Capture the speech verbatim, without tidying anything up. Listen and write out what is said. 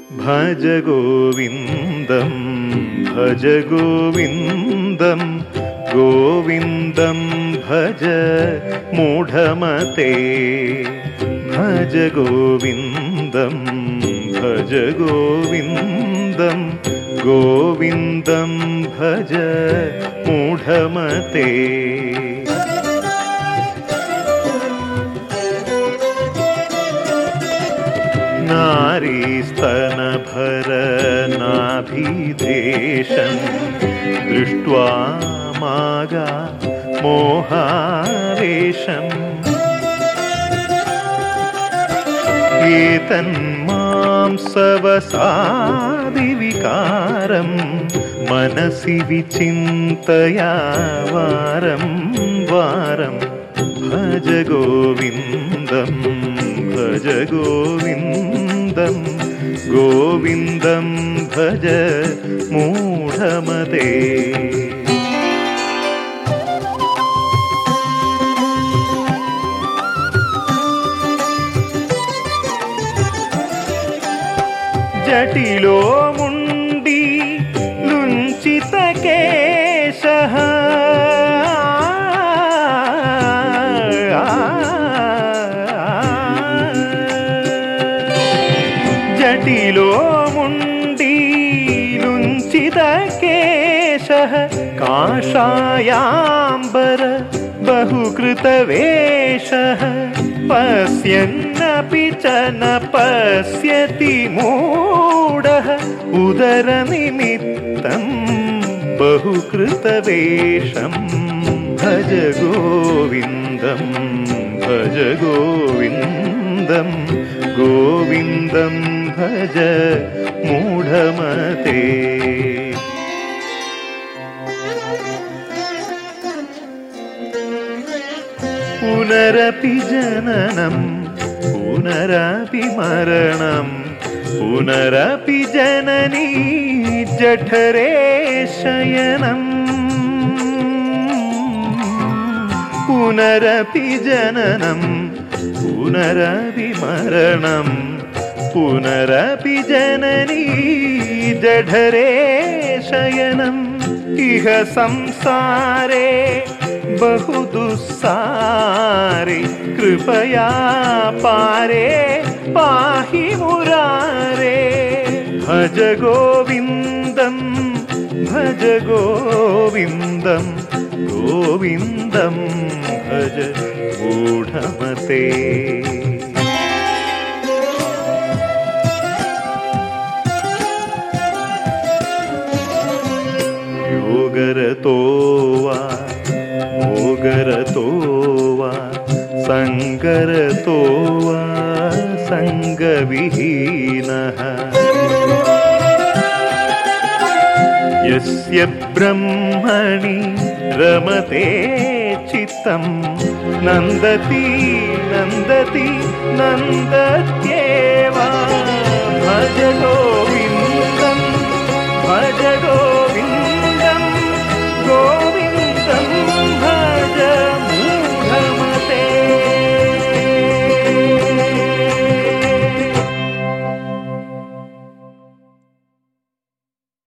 ഭജ ഗോവിന്ദം ഭജ ഗോവിന്ദം ഗോവിന്ദം ഭജ മൂഢമതേ. ഭജ ഗോവിന്ദം ഭജ ഗോവിന്ദം ഗോവിന്ദം ഭജ മൂഢമതേ. നാരീസ്തനഭരനാഭിധേശം ദൃഷ്ട്വാ മാഗാ മോഹാവേശം. ഏതന്മാംസവസാദിവികാരം മനസി വിചിന്തയാ വാരം വാരം. ഭജ ഗോവിന്ദം ഭജ ഗോവിന്ദം ഗോവിന്ദം ഭജ മൂഢമതേ. ജടിലോ മുണ്ഡി ലുഞ്ചിതകേശഃ ജടിലോ മുണ്ഡി ലുഞ്ചിതകേശഃ കാഷായാംബര ബഹുകൃതവേഷഃ. പശ്യന്നപി ച ന പശ്യതി മൂഢഃ ഉദരനിമിത്തം ബഹുകൃതവേഷം. ഭജ ഗോവിന്ദം ഭജ ഗോവിന്ദം ഗോവിന്ദം ഭജ മൂഢമതേ. പുനരപി ജനനം പുനരപി മരണം പുനരപി ജനനീ ജഠരേ ശയനം. പുനരപി ജനനം പുനരപി മരണം പുനരപി ജനനീ ജഠരേ ശയനം. ഇഹ സംസാരേ ബഹുദുസ്സാരേ കൃപയാ പാരേ പാഹി മുരാരേ. ഭജ ഗോവിന്ദം ഭജ ഗോവിന്ദം ഗോവിന്ദം ഭജ മൂഢമതേ. യോഗരതോ വാ ഭോഗരതോ വാ സംഗരതോ വാ സംഗവിഹീനഃ. യസ്യ ബ്രഹ്മണി രമതേ ചിത്തം നന്ദതി നന്ദതി നന്ദത്യേവ. ഭജ ഗോവിന്ദം ഭജ ഗോവിന്ദം